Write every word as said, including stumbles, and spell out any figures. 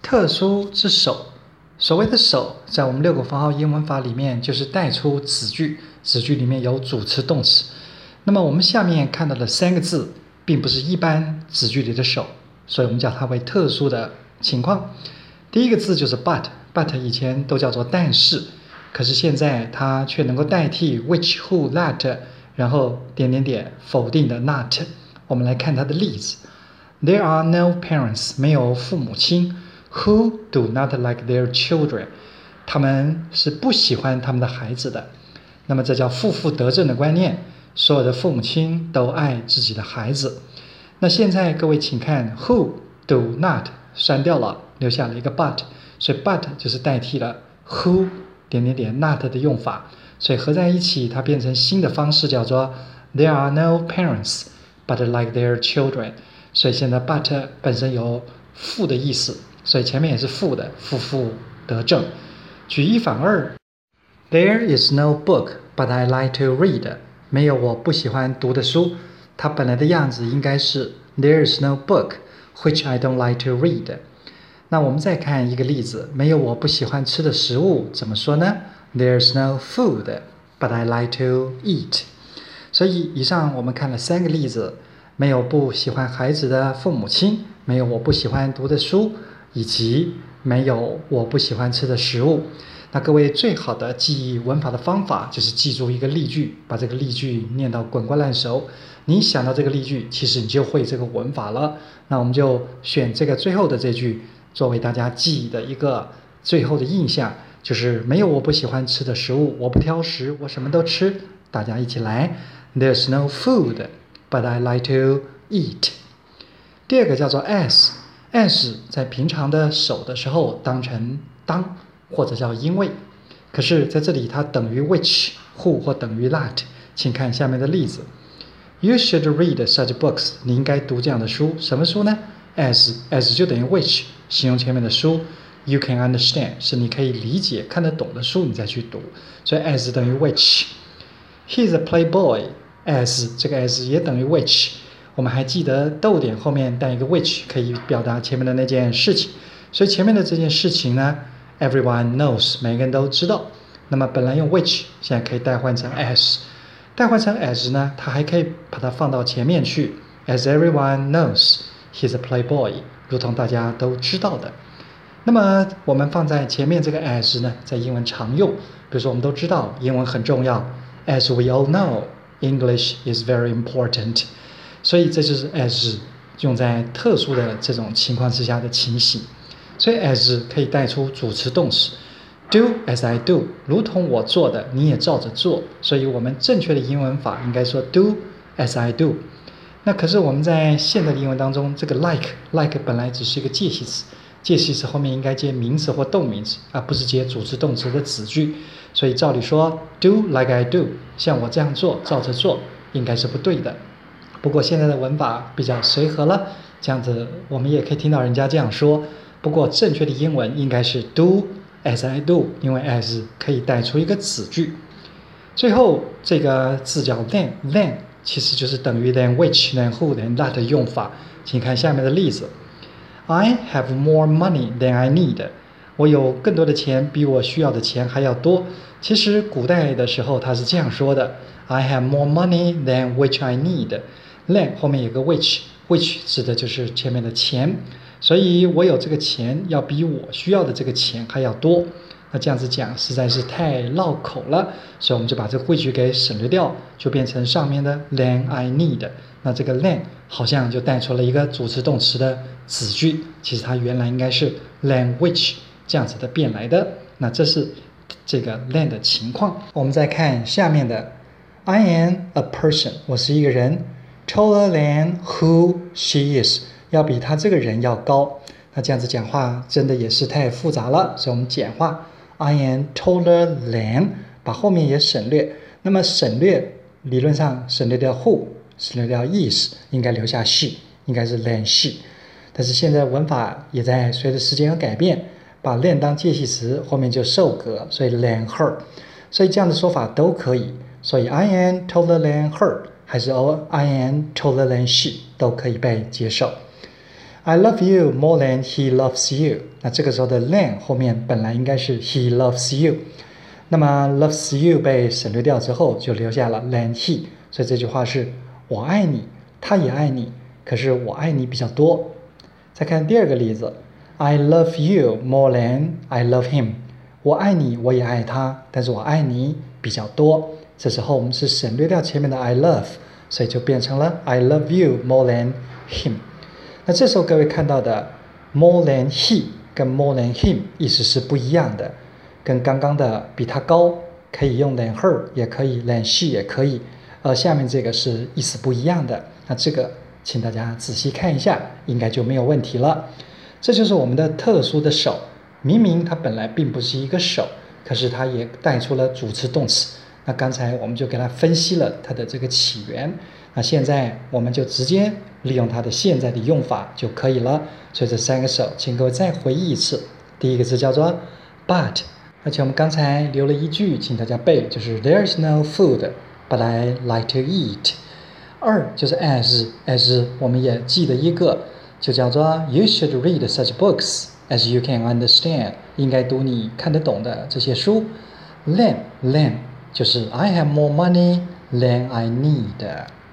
特殊之首，所谓的首，在我们六个符号英文法里面就是带出子句，子句里面有主词动词。那么我们下面看到的三个字并不是一般子句里的首，所以我们叫它为特殊的情况。第一个字就是 but， but 以前都叫做但是，可是现在它却能够代替 which who that 然后点点点否定的 not。 我们来看它的例子。 There are no parents， 没有父母亲 who do not like their children， 他们是不喜欢他们的孩子的。那么这叫负负得正的观念，所有的父母亲都爱自己的孩子。那现在各位请看 who do not 删掉了，留下了一个 but， 所以 but 就是代替了 who 点点点 not 的用法，所以合在一起它变成新的方式，叫做 There are no parents but like their children。 所以现在 but 本身有负的意思，所以前面也是负的，负负得正。举一反二， There is no book but I like to read， 没有我不喜欢读的书。它本来的样子应该是 There is no book which I don't like to read。 那我们再看一个例子，没有我不喜欢吃的食物，怎么说呢？ There's no food but I like to eat。 所以以上我们看了三个例子，没有不喜欢孩子的父母亲，没有我不喜欢读的书，以及没有我不喜欢吃的食物。那各位最好的记忆文法的方法就是记住一个例句，把这个例句念到滚瓜烂熟。你想到这个例句，其实你就会这个文法了。那我们就选这个最后的这句作为大家记忆的一个最后的印象，就是没有我不喜欢吃的食物，我不挑食，我什么都吃。大家一起来， There's no food but I like to eat。 第二个叫做 as， as 在平常的手的时候当成当或者叫因为，可是在这里它等于 which who 或等于 that。 请看下面的例子， You should read such books， 你应该读这样的书。什么书呢？ as as 就等于 which， 形容前面的书。 You can understand 是你可以理解看得懂的书你再去读，所以 as 等于 which。 He's a playboy， as 这个 as 也等于 which。 我们还记得逗点后面带一个 which 可以表达前面的那件事情，所以前面的这件事情呢 everyone knows， 每个人都知道。那么本来用 which 现在可以代换成 as， 代换成 as 呢，它还可以把它放到前面去， as everyone knows he's a playboy， 如同大家都知道的。那么我们放在前面这个 as 呢，在英文常用，比如说我们都知道英文很重要， as we all know English is very important， 所以这就是 as 用在特殊的这种情况之下的情形。所以 as 可以带出主词动词， do as I do， 如同我做的你也照着做，所以我们正确的英文法应该说 do as I do。 那可是我们在现代的英文当中，这个 like like 本来只是一个介系词，介系词后面应该接名词或动名词，而不是接主词动词的子句，所以照理说 do like I do， 像我这样做照着做应该是不对的。不过现在的文法比较随和了，这样子我们也可以听到人家这样说。不过正确的英文应该是 do as I do， 因为 as 可以带出一个子句。最后这个字叫 then， then 其实就是等于 than which than who than that 的用法。请看下面的例子， I have more money than I need， 我有更多的钱比我需要的钱还要多。其实古代的时候他是这样说的， I have more money than which I need， than 后面有个 which， which 指的就是前面的钱，所以我有这个钱要比我需要的这个钱还要多。那这样子讲实在是太绕口了，所以我们就把这个 which 给省略掉，就变成上面的 than I need。 那这个 than 好像就带出了一个主词动词的子句，其实它原来应该是 than which 这样子的变来的。那这是这个 than 的情况。我们再看下面的 I am a person， 我是一个人， taller than who she is，要比他这个人要高。那这样子讲话真的也是太复杂了，所以我们简化 I am taller than， 把后面也省略。那么省略理论上省略掉 who， 省略掉 is， 应该留下 she， 应该是 than she。 但是现在文法也在随着时间而改变，把 than 当介系词后面就受格，所以 than her， 所以这样的说法都可以。所以 I am taller than her 还是 I am taller than she 都可以被接受。 I love you more than he loves you。那这个时候的 than 后面本来应该是 he loves you， 那么 loves you 被省略掉之后，就留下了 than he， 所以这句话是我爱你，他也爱你，可是我爱你比较多。再看第二个例子 I love you more than I love him。 我爱你，我也爱他，但是我爱你比较多。这时候我们是省略掉前面的 I love， 所以就变成了 I love you more than him。 那这时候各位看到的 more than he 跟 more than him 意思是不一样的，跟刚刚的比他高可以用 than her 也可以 than she 也可以，而下面这个是意思不一样的。那这个请大家仔细看一下，应该就没有问题了。这就是我们的特殊的手，明明它本来并不是一个手，可是它也带出了主词动词。那刚才我们就给它分析了它的这个起源，那现在我们就直接利用它的现在的用法就可以了。所以这三个手请各位再回忆一次。第一个字叫做 but， 而且我们刚才留了一句请大家背，就是 There's no food but I like to eat。 二就是 as， as 我们也记得一个，就叫做 You should read such books as you can understand， 应该读你看得懂的这些书。 Then then 就是 I have more money than I need。